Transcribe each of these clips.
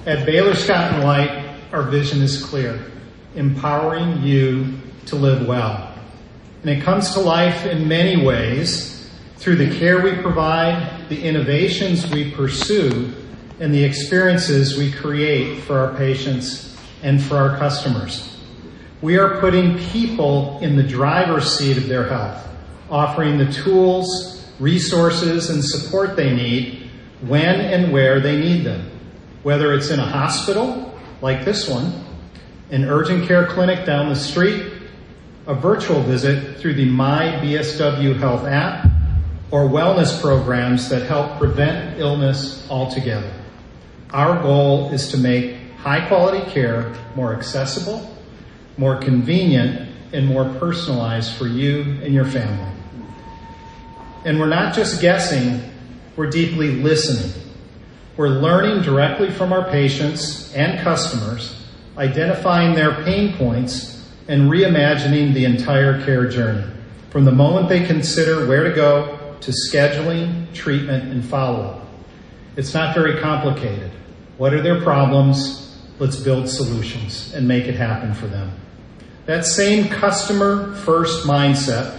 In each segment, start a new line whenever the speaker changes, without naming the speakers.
At Baylor Scott & White, our vision is clear: empowering you to live well. And it comes to life in many ways through the care we provide, the innovations we pursue, and the experiences we create for our patients and for our customers. We are putting people in the driver's seat of their health, offering the tools, resources, and support they need when and where they need them. Whether it's in a hospital, like this one, an urgent care clinic down the street, a virtual visit through the MyBSW Health app, or wellness programs that help prevent illness altogether. Our goal is to make high-quality care more accessible, more convenient, and more personalized for you and your family. And we're not just guessing, we're deeply listening. We're learning directly from our patients and customers, identifying their pain points, and reimagining the entire care journey, from the moment they consider where to go to scheduling, treatment, and follow-up. It's not very complicated. What are their problems? Let's build solutions and make it happen for them. That same customer-first mindset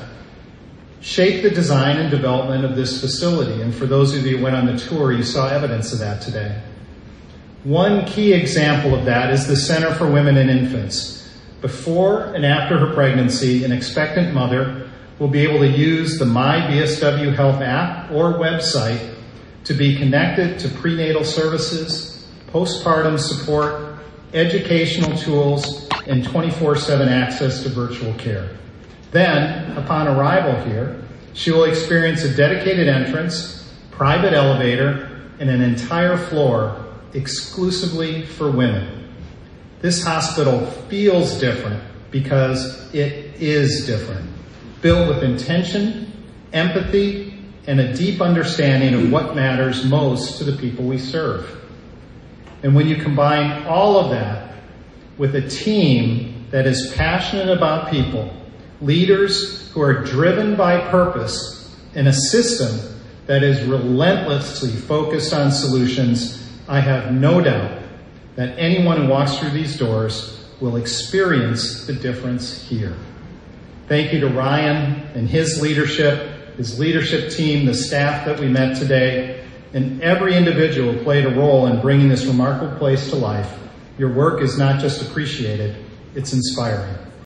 shaped the design and development of this facility, and for those of you who went on the tour, you saw evidence of that today. One key example of that is the Center for Women and Infants. Before and after her pregnancy, an expectant mother will be able to use the MyBSW Health app or website to be connected to prenatal services, postpartum support, educational tools, and 24/7 access to virtual care. Then, upon arrival here, she will experience a dedicated entrance, private elevator, and an entire floor exclusively for women. This hospital feels different because it is different, built with intention, empathy, and a deep understanding of what matters most to the people we serve. And when you combine all of that with a team that is passionate about people, leaders who are driven by purpose, and a system that is relentlessly focused on solutions, I have no doubt that anyone who walks through these doors will experience the difference here. Thank you to Ryan and his leadership team, the staff that we met today, and every individual who played a role in bringing this remarkable place to life. Your work is not just appreciated, it's inspiring.